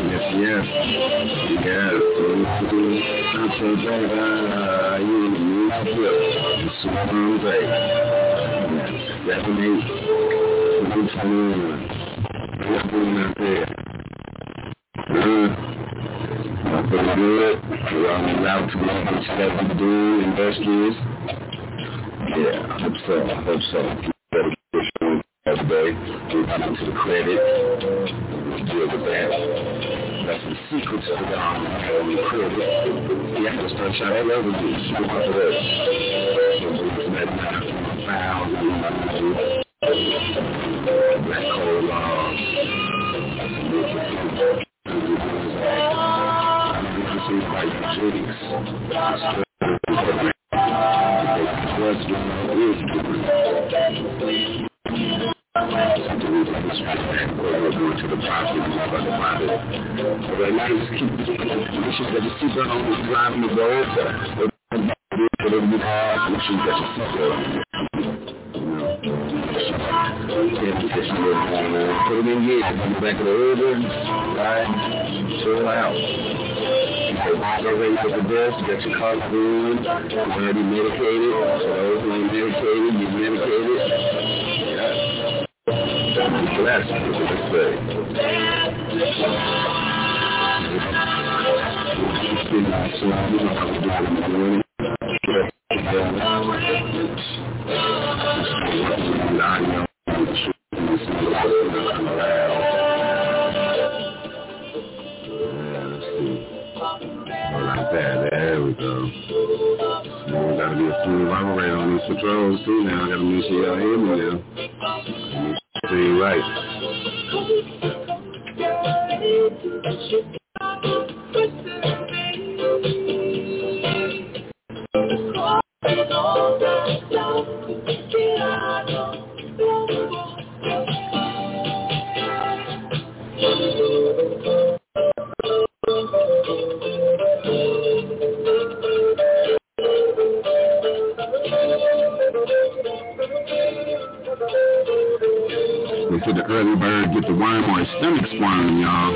Yes. I'm so glad you out here. It's so great. 7-8. 121. What's going out there? I'm pretty good. We're on the route to what we're doing, investors. Yeah, I hope so. Better push on every day. We're coming to the credit. We'll deal with that. That's the secrets to the credit. You have to start shot all over you. Super for that. Black coal laws. White jigs. What's going on is different. We're going to the profit, about the profit. But right now, just keep the issues that you see on this driving the road. Whatever you have, make sure you got your seatbelt. Put it in gear, come back to the Uber, right? Chill out. You're ready for the best, you got your car going, you're already medicated, so those who ain't medicated, get medicated. Yeah. That's what they say. You know how we do it in the morning. There we go. Now we gotta be a smooth operator on these patrols too now. I gotta make sure y'all hear me now. Make sure you're right. They said the early bird get the worm or his stomach squirm, y'all.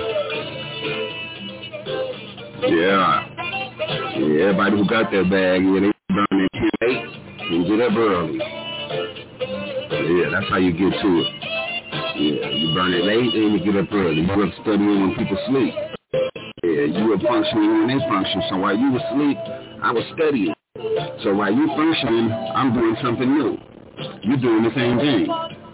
Yeah, everybody who got that bag, yeah, they burn it too late and get up early. Yeah, that's how you get to it. Yeah, you burn it late and you get up early. You were studying when people sleep. Yeah, you were functioning when they function. So while you were asleep, I was studying. So while you functioning, I'm doing something new. You're doing the same thing.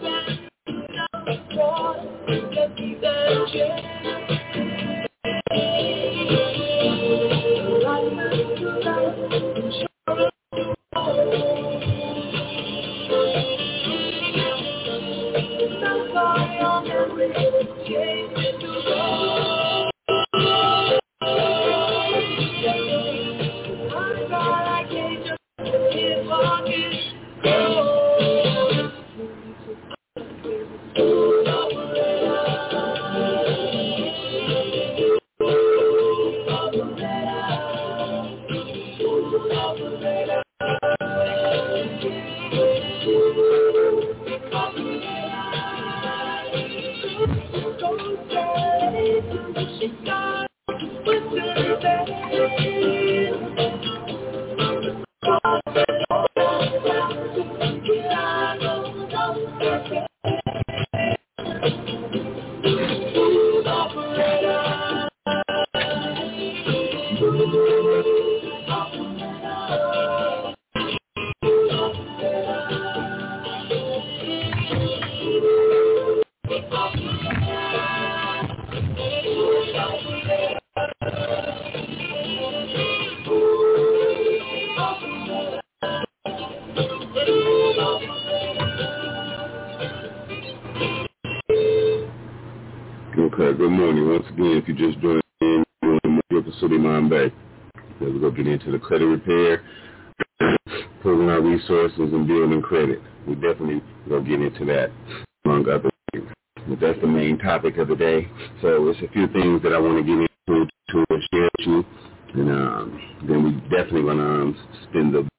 Okay, good morning. Once again, if you just joined in, you're the Suleiman Bay. We're going to get into the credit repair, pulling our resources and building credit. We definitely going to get into that, among other things. But that's the main topic of the day. So it's a few things that I want to get into to share with you. And then we definitely going to spend the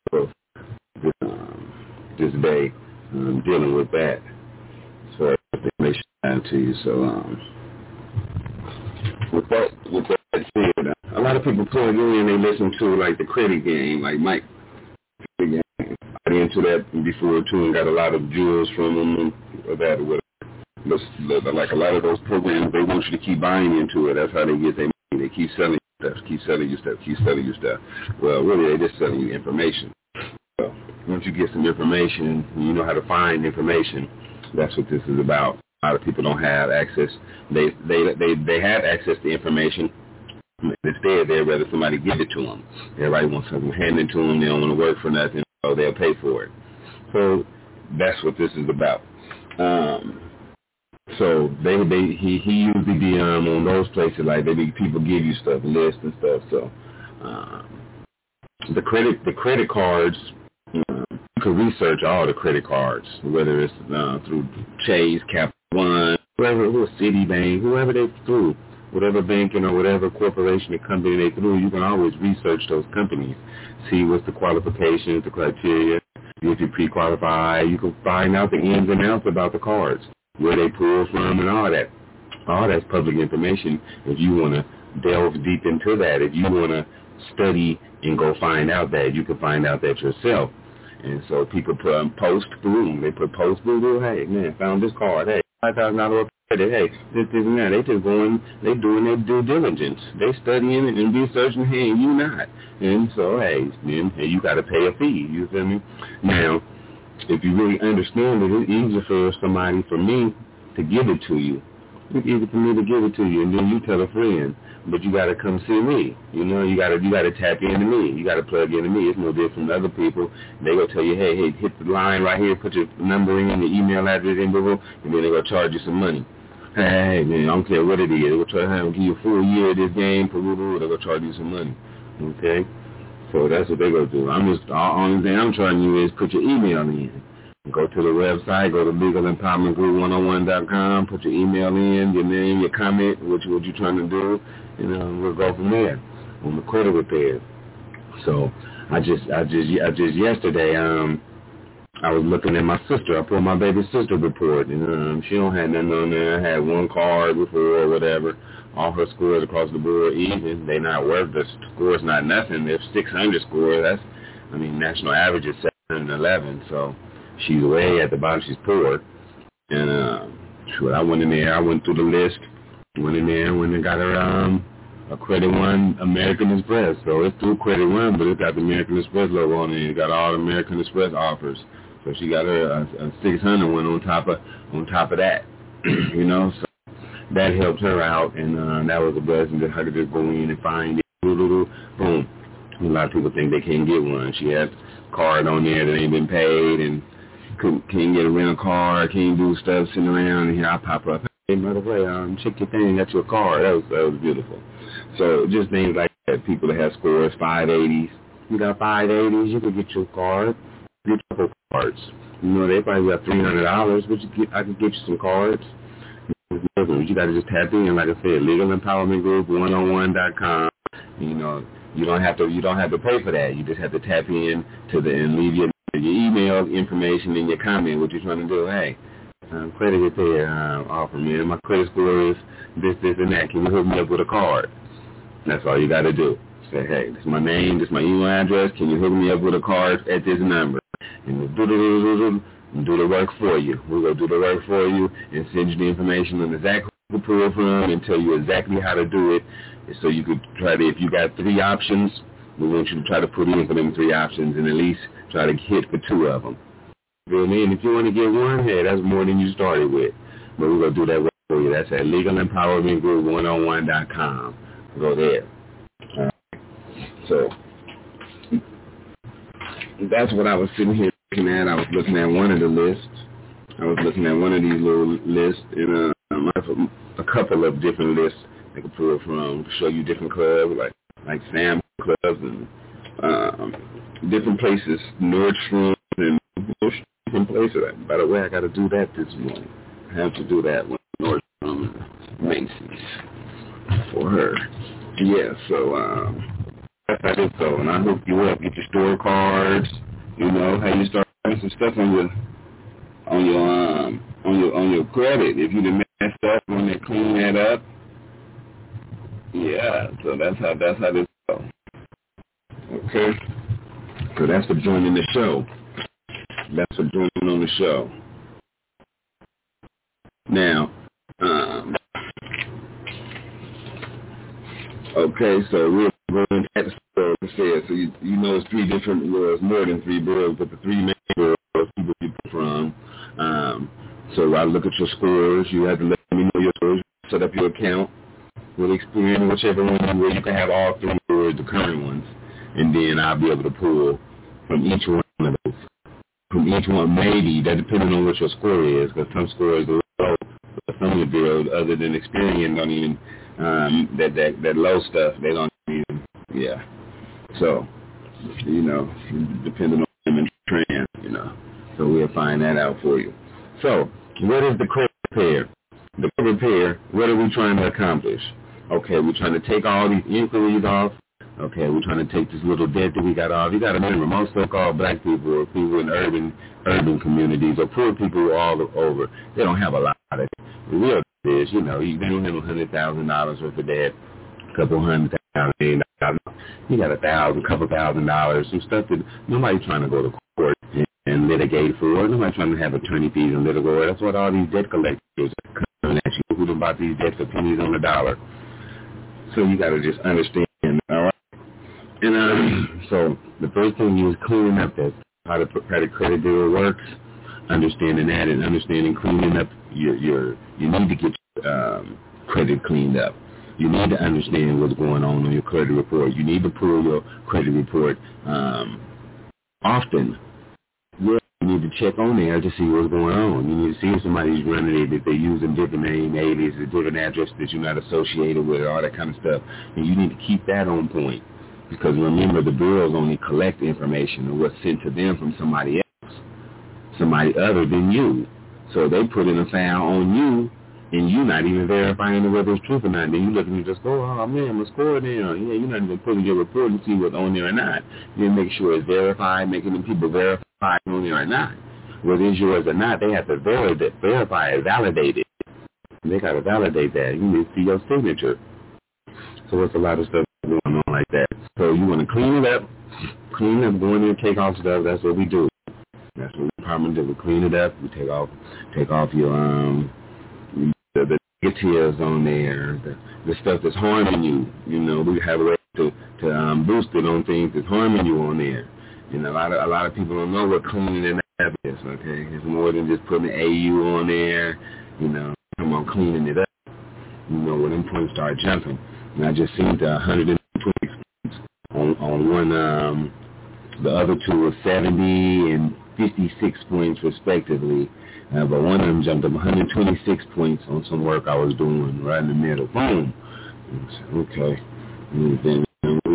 this day dealing with that. So information to you. So with that said, a lot of people plug in, they listen to like the credit game, like Mike. I got into that before too, and got a lot of jewels from them or that or whatever. Like a lot of those programs, they want you to keep buying into it. That's how they get their money. They keep selling you stuff, keep selling you stuff, keep selling you stuff. Well, really, they're just selling you information. So once you get some information, you know how to find information. That's what this is about. A lot of people don't have access. They have access to information. Instead, they'd rather somebody give it to them. Everybody wants something handed to them. They don't want to work for nothing, so they'll pay for it. So that's what this is about. So he usually be on those places like people give you stuff, lists and stuff. So the credit cards, you can research all the credit cards, whether it's through Chase, Capital One, whoever, Citibank, whoever they through. Whatever banking or whatever corporation or company they through, you can always research those companies. See what's the qualifications, the criteria. If you pre-qualify, you can find out the ins and outs about the cards, where they pull from and all that. All that's public information if you want to delve deep into that. If you want to study and go find out that, you can find out that yourself. And so people post, boom. They put post, boom, hey, man, found this card. Hey, $5,000 credit. Hey, this and that. They just going, they doing their due diligence. They studying it and researching, hey, you not. And so, hey, you got to pay a fee. You feel me? Now, if you really understand it, it's easier for me to give it to you. It's easy for me to give it to you, and then you tell a friend. But you got to come see me. You know, you got to tap into me. You got to plug into me. It's no different from other people. They go tell you, hey, hit the line right here, put your number in, your email address in, and then they go charge you some money. Hey, man, I don't care what it is. They go try to give you a full year of this game, they go charge you some money. Okay? So that's what they go do. The only thing I'm trying to do is put your email in. Go to the website, go to legalempowermentgroup101.com, put your email in, your name, your comment, what you're trying to do, and we'll go from there on the credit repair. So I just yesterday, I was looking at my sister. I put my baby sister report, and she don't have nothing on there. I had one card before or whatever. All her scores across the board even. They not worth the score's not nothing. They're 600 score. National average is 711. So she's way at the bottom. She's poor. And I went in there. I went through the list. Went in there. Went and got her a Credit One American Express. So it's through Credit One, but it's got the American Express logo on it. It got all the American Express offers. So she got her a 600 one on top of that. So that helped her out, and that was a blessing to her to just go in and find it. Boom. A lot of people think they can't get one. She had a card on there that ain't been paid, and can't get a rental car, can't do stuff sitting around, and here I pop up. Hey, by the way, check your thing, that's your card. That was beautiful. So just things like that. People that have scores, 580s. You got 580s, you can get your card. Get your cards. They probably got $300, but I can get you some cards. You got to just tap in, like I said, legalempowermentgroup101.com. You don't have to pay for that. You just have to tap in and leave your email information and your comment, what you're trying to do. Hey, credit repair offer, man. My credit score is this, and that. Can you hook me up with a card? That's all you got to do. Say, hey, this is my name, this is my email address. Can you hook me up with a card at this number? And we'll do the work for you. We're going to do the work for you and send you the information on exactly who to pull from and tell you exactly how to do it. And so you could try to, if you got 3 options, we want you to try to put in for them 3 options and at least try to hit for 2 of them. You know what I mean? If you want to get one, hey, that's more than you started with. But we're going to do that work for you. That's at legalempowermentgroup101.com. Go there. So that's what I was sitting here looking at. I was looking at one of the lists. I was looking at one of these little lists, and a couple of different lists I could pull from to show you different clubs, like Sam clubs and different places, Nordstrom and different places. By the way, I got to do that this morning. I have to do that with Nordstrom and Macy's for her. Yeah, so that's how this goes. And I hook you up, get your store cards. How you start having some stuff on your credit. If you done messed up, when they clean that up, Yeah, so that's how this goes. Okay. So that's for joining the show. That's for joining on the show. Now, okay, so we're going to so you know it's three different worlds, more than three worlds, but the three main worlds people from. So I look at your scores. You have to let me know your scores. Set up your account with Experian, whichever one where you can have all three words, the current ones, and then I'll be able to pull from each one of those. From each one, maybe, that depending on what your score is, because some scores are low, but some of the bills, other than Experian, don't even, that low stuff, they don't even, yeah. So, depending on them and trend, so we'll find that out for you. So, what is the credit repair? The credit repair, what are we trying to accomplish? Okay, we're trying to take all these inquiries off. Okay, we're trying to take this little debt that we got off. You got to remember, most so-called black people or people in urban communities or poor people all over, they don't have a lot of it. The real is, they don't have $100,000 worth of debt, a couple $100,000. You got $1,000, couple $1,000, some stuff that nobody's trying to go to court and litigate for. Nobody's trying to have attorney fees and litigate. That's what all these debt collectors are coming at you who bought these debts for pennies on the dollar. So you got to just understand, all right? And so the first thing is cleaning up that how the credit bureau works, understanding that and understanding cleaning up you need to get your credit cleaned up. You need to understand what's going on your credit report. You need to pull your credit report often. You need to check on there to see what's going on. You need to see if somebody's running it, if they're using different name, aliases, different addresses that you're not associated with, all that kind of stuff. And you need to keep that on point. Because remember, the bureaus only collect information of what's sent to them from somebody else, somebody other than you. So they put in a file on you, and you not even verifying whether it's truth or not. Then you look and you just go, oh, man, my score down. Yeah, you're not even putting your report and see what's on there or not. You make sure it's verified, making them people verify on there or not. Whether it's yours or not, they have to verify it, validate it. They got to validate that. You need to see your signature. So it's a lot of stuff going on like that. So you want to clean it up, go in there and take off stuff. That's what we do. That's what the department does. We clean it up. We take off your the negatives on there, the stuff that's harming you. We have a way to boost it on things that's harming you on there. A lot of people don't know what cleaning and up is. Okay, it's more than just putting an AU on there. Come on, cleaning it up. When them points start jumping. And I just seen the 126 points on one. The other two were 70 and 56 points respectively. But one of them jumped up 126 points on some work I was doing right in the middle. Boom. Okay. And then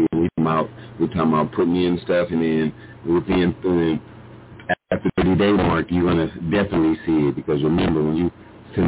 we talking about putting in stuff, and then within after the 30-day mark, you're gonna definitely see it, because remember when you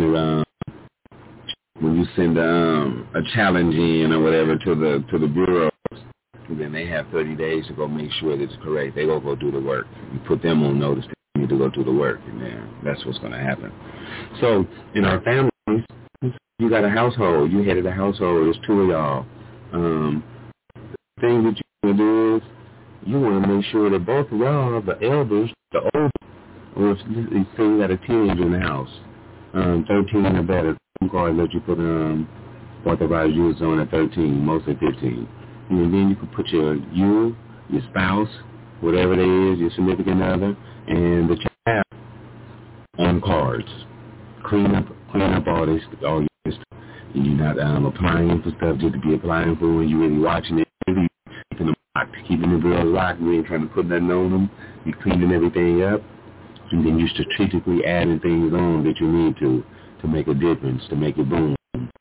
send a challenge in or whatever to the bureau, then they have 30 days to go make sure that it's correct. They go do the work. You put them on notice that you need to go do the work, and then that's what's going to happen. So in our families, you got a household. You head of the household. There's two of y'all. The thing that you want to do is you want to make sure that both of y'all, the elders, the older, or if you say you got a teenager in the house, 13 or better, card let you put authorized use on at 13, mostly 15. And then you can put your spouse, whatever it is, your significant other, and the child on cards. Clean up all this stuff. You're not applying for stuff just to be applying for when you're really watching it. Really keeping the girls locked. You ain't trying to put nothing on them. You're cleaning everything up. And then you're strategically adding things on that you need to make a difference, to make it boom,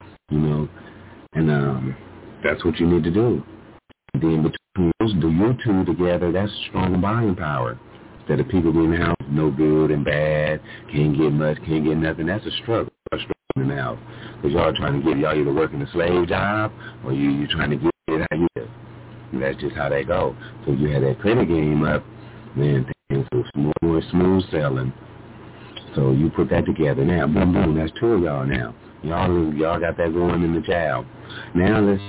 and that's what you need to do. And then between those, do you two together, that's strong buying power. Instead of people being in the house, no good and bad, can't get much, can't get nothing, that's a struggle in the house. Because y'all trying to get, y'all either working a slave job, or you trying to get it how you live. And that's just how they go. So you had that credit game up, man, things were smooth sailing. So you put that together now. Boom, boom, that's two of y'all now. Y'all got that going in the child. Now let's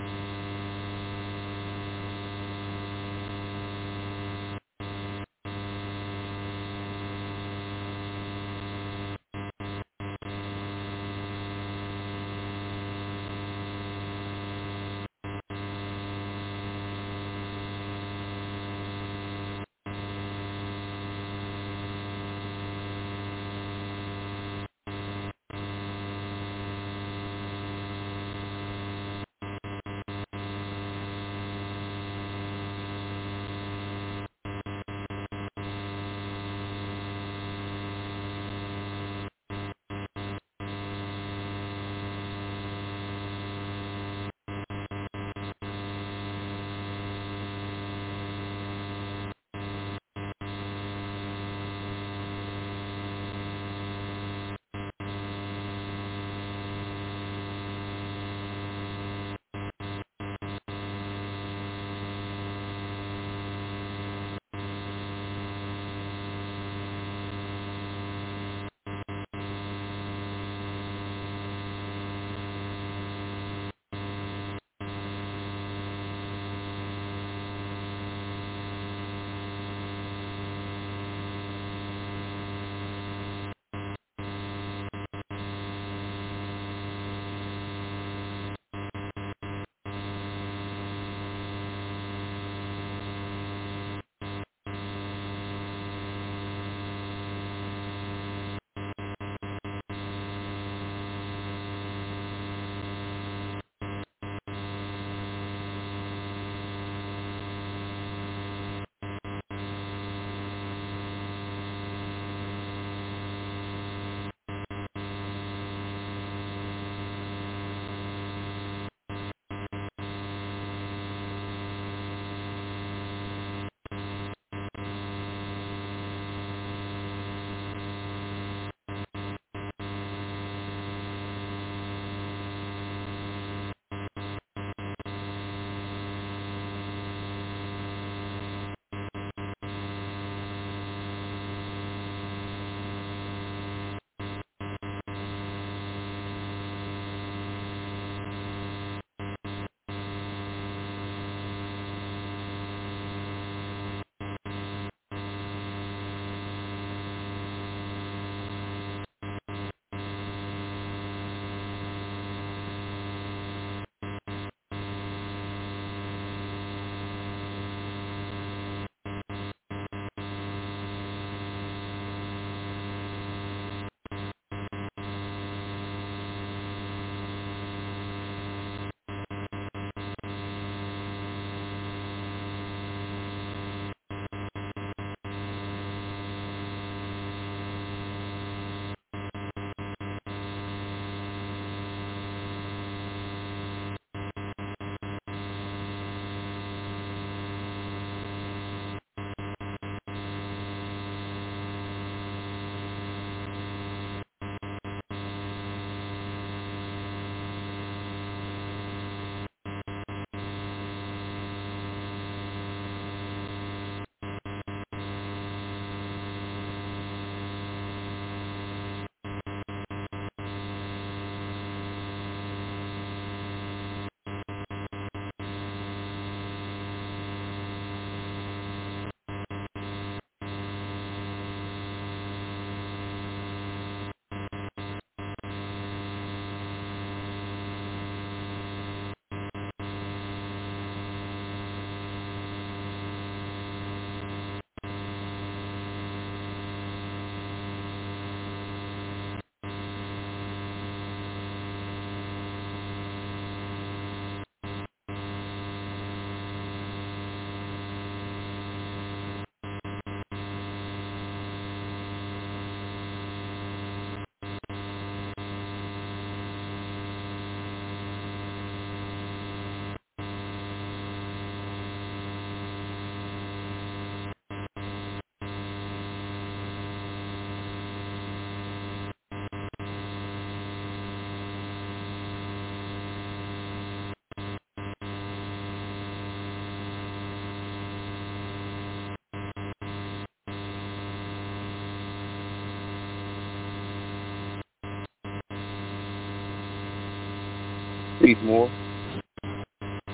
Speak more.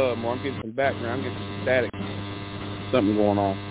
more. I'm getting some background. I'm getting some static. Something going on.